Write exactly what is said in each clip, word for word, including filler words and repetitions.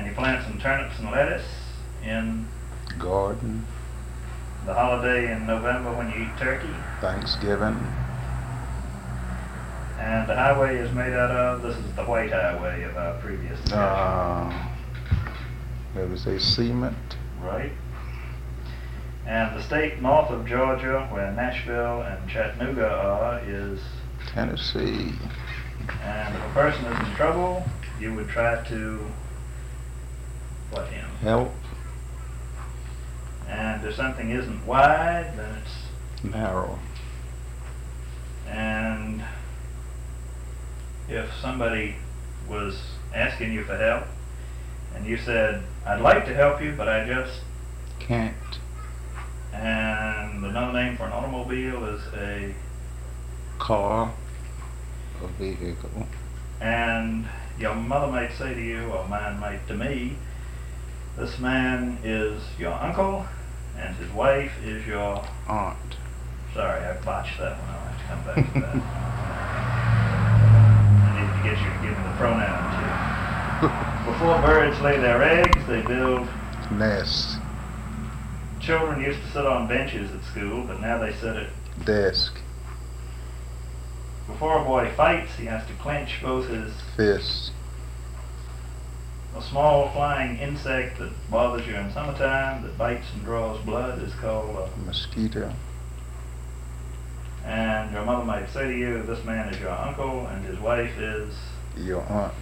And you plant some turnips and lettuce in garden, the holiday in November when you eat turkey. Thanksgiving. And the highway is made out of, this is the white highway of our previous discussion. Uh, let me say cement. Right. And the state north of Georgia, where Nashville and Chattanooga are, is Tennessee. And if a person is in trouble, you would try to what him? Help. And if something isn't wide, then it's narrow. And if somebody was asking you for help, and you said, I'd like to help you, but I just can't. And another name for an automobile is a car, a vehicle. And your mother might say to you, or mine might to me, this man is your uncle, and his wife is your aunt. Sorry, I botched that one. I'll have to come back to that. I need to get you to give me the pronoun too. Before birds lay their eggs, they build nests. Children used to sit on benches at school, but now they sit at desk. Before a boy fights, he has to clench both his fists. A small flying insect that bothers you in summertime, that bites and draws blood, is called a mosquito. And your mother might say to you, this man is your uncle, and his wife is your aunt.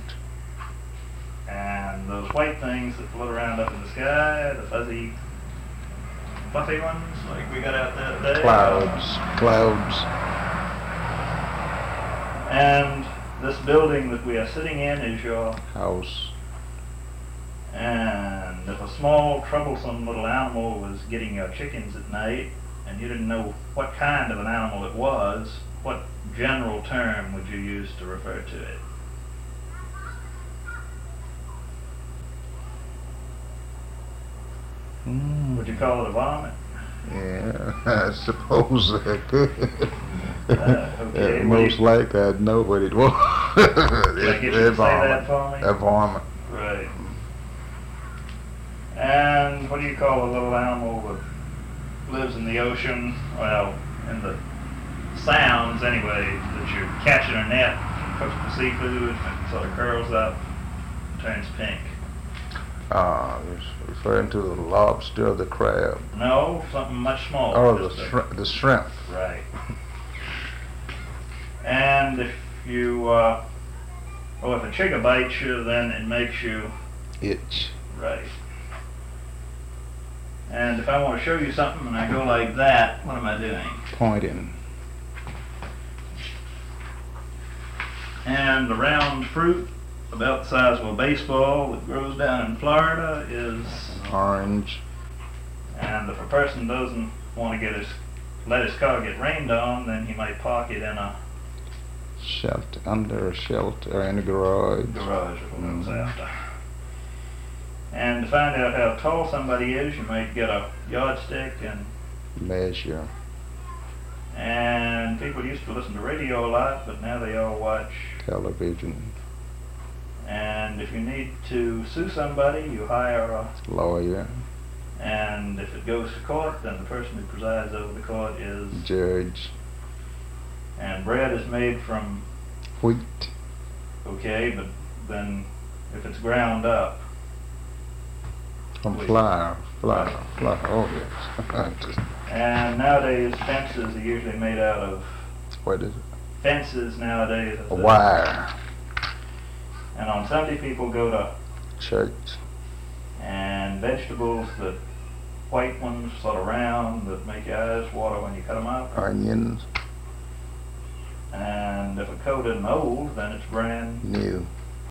And those white things that float around up in the sky, the fuzzy, fluffy ones, like we got out there today. Clouds. Clouds. And this building that we are sitting in is your house. And if a small, troublesome little animal was getting your chickens at night, and you didn't know what kind of an animal it was, what general term would you use to refer to it? Mm. Would you call it a varmint? Yeah, I suppose I could. Uh, okay. uh, most you, likely I'd know what it was. Can I get you to say that for me? A varmint. Right. And what do you call a little animal that lives in the ocean? Well, in the sounds anyway, that you're catching a net, cooks the seafood, and it sort of curls up, turns pink. Ah, uh, referring to the lobster or the crab? No, something much smaller. Oh, the, shri- the shrimp. Right. And if you, uh, well, if a chigga bites you, then it makes you itch. Right. And if I want to show you something and I go like that, what am I doing? Pointing. And the round fruit, about the size of a baseball, that grows down in Florida is orange. And if a person doesn't want to get his let his car get rained on, then he might park it in a shelter, under a shelter, in a garage. Garage is what mm-hmm. I was after. And to find out how tall somebody is, you might get a yardstick and measure. And people used to listen to radio a lot, but now they all watch television. And if you need to sue somebody, you hire a lawyer. And if it goes to court, then the person who presides over the court is judge. And bread is made from wheat. Okay, but then if it's ground up. From flour, flour, flour, oh yes. And nowadays fences are usually made out of. What is it? Fences nowadays. A wire. And on Sunday people go to church. And vegetables, that white ones, sort of round, that make your eyes water when you cut them up. Onions. And if a coat isn't old, then it's brand new.